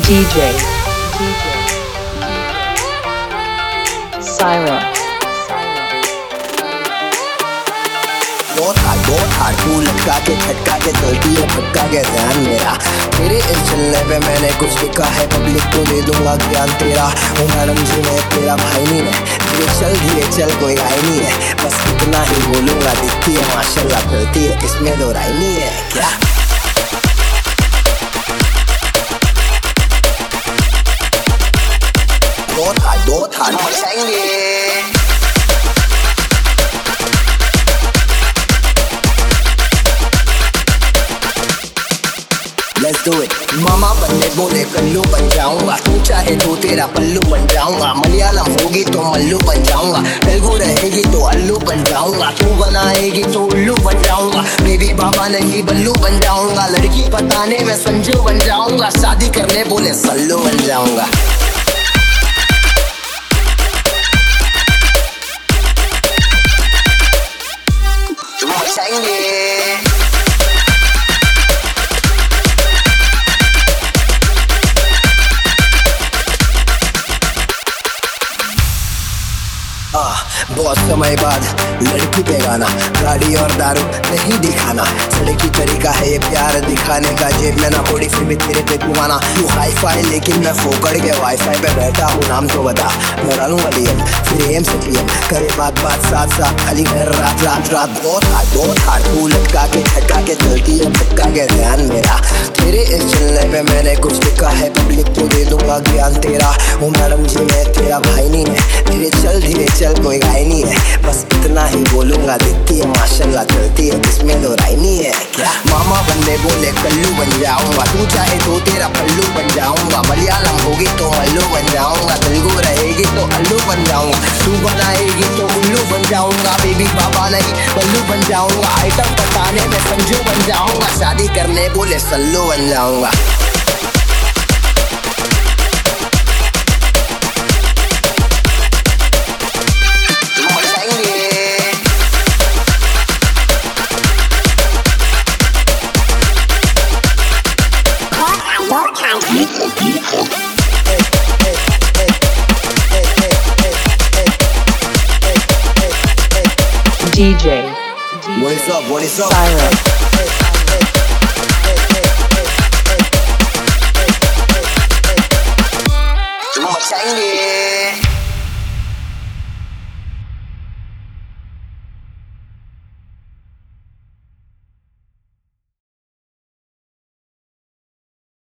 DJ Syra बहुत hard तू लटका के झटका के चलती है भटका के ध्यान मेरा तेरे इस चलने पे मैंने कुछ लिखा है पब्लिक को दे दूंगा ज्ञान तेरा हूँ मैडम जी मैं तेरा भाई नहीं है धीरे चल कोई आए नहीं है बस इतना ही बोलूंगा दिखती है माशाल्लाह चलती है इसमें दो राय नहीं है क्या बहुत हार्ड मचाएंगे Let's do it. मामा बनने बोले कल्लू बन जाऊंगा तू चाहे तो तेरा पल्लू बन जाऊंगा मलयालम होगी तो मल्लू बन जाऊंगा तेलुगु रहेगी तो अल्लू बन जाऊंगा तू बनाएगी तो उल्लू बन जाऊंगा बेबी बाबा नहीं बल्लू बन जाऊंगा लड़की बताने में संजू बन जाऊंगा शादी करने बोले सल्लू बन जाऊंगा तुम मचाएंगे बहुत समय बाद लड़की पे गाना गाड़ी और दारू नहीं दिखाना सड़की तरीका है ये प्यार दिखाने का जेब में ना थोड़ी फिर भी तेरे पे घुमाना तू हाई फाई लेकिन मैं फोकड़ के वाईफाई पे बैठा हूँ नाम तो बता मैं डालूंगा डीएम फिर एम से पीएम करे बात साथ साथ खाली घर रात बहुत हार्ड तू लटका के झटका के चलती है भटका के ध्यान मेरा तेरे इस चलने पे मैंने कुछ लिखा है पब्लिक को दे दूंगा ज्ञान तेरा हूँ मैडम जी मैं तेरा भाई नहीं है धीरे चल कोई गाय नहीं है बस इतना ही बोलूंगा दिखती है माशाल्लाह चलती है इसमें दो राय नहीं है क्या मामा बनने बोले कल्लू बन जाऊंगा तू चाहे तो तेरा पल्लू बन जाऊंगा मलयालम होगी तो मल्लू बन जाऊंगा तेलुगु रहेगी तो अल्लू बन जाऊंगा तू बनाएगी तो उल्लू बन जाऊंगा बेबी बाबा नहीं बल्लू बन जाऊंगा आइटम बताने में संजू बन जाऊंगा शादी करने बोले सल्लू बन जाऊंगा DJ What is up? Syra तुम मचाएंगे